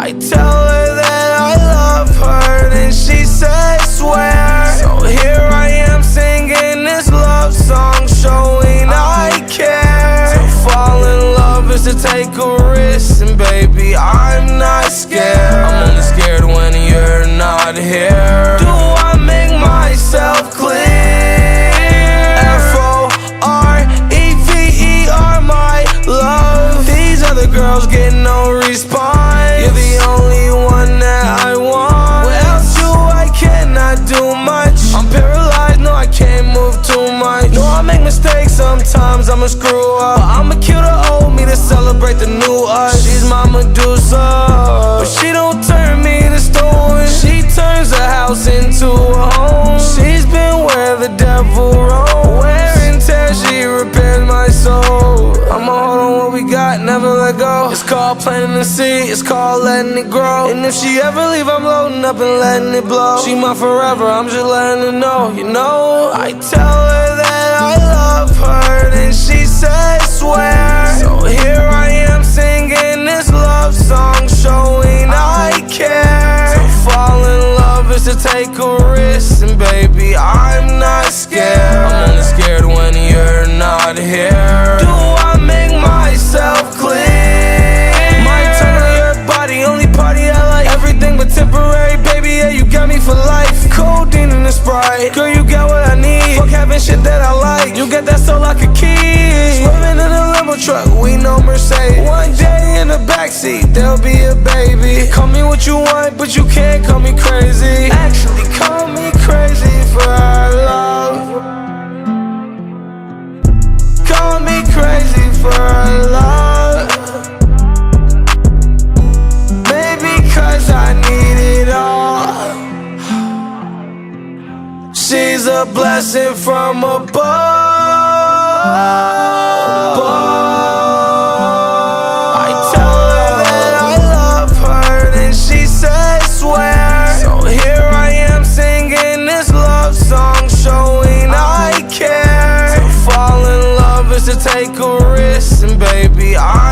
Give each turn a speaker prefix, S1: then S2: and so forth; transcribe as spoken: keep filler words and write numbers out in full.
S1: I tell her that I love her, then she says swear. So here I am singing this love song, showing I care. To fall in love is to take a risk, and baby, I'm not scared. I'm only scared when you're not here. Do I make myself clear? F O R E V E R, my love. These other girls get no response. You're the only one that I want. Without you I cannot do much. I'm paralyzed, no I can't move too much. No, I make mistakes sometimes, I'ma screw up, but I'ma kill the old me to celebrate the new us. She's my Medusa, but she don't turn me to stone. She turns a house into a home. She's been where the devil roams. Wear and tear, she repairs my soul. I'ma hold on what we got, never let go. It's called planting the seed, it's called letting it grow. And if she ever leave, I'm loading up and letting it blow. She my forever, I'm just letting her know, you know. I tell her that I love her, then she says swear. So here I am singing this love song, showing I care. To fall in love is to take a risk, and baby, I'm not scared. I'm only scared when you're not here. Do I make myself clear? Might turn on your body, only party I like. Everything but temporary, baby, yeah, you got me for life. Codeine and a Sprite, girl, you got what I need. Fuck having shit that I like, you got that soul like a key. Swerving in a limo truck, we know Mercedes. One day in the backseat, there'll be a baby. Call me what you want, but you can't call me crazy. Actually, call me crazy for our love. Call me crazy for our love. Baby, cause I need it all. She's a blessing from above. I tell her that I love her, then she says swear. So here I am singing this love song, showing I care. To fall in love is to take a risk, and baby, I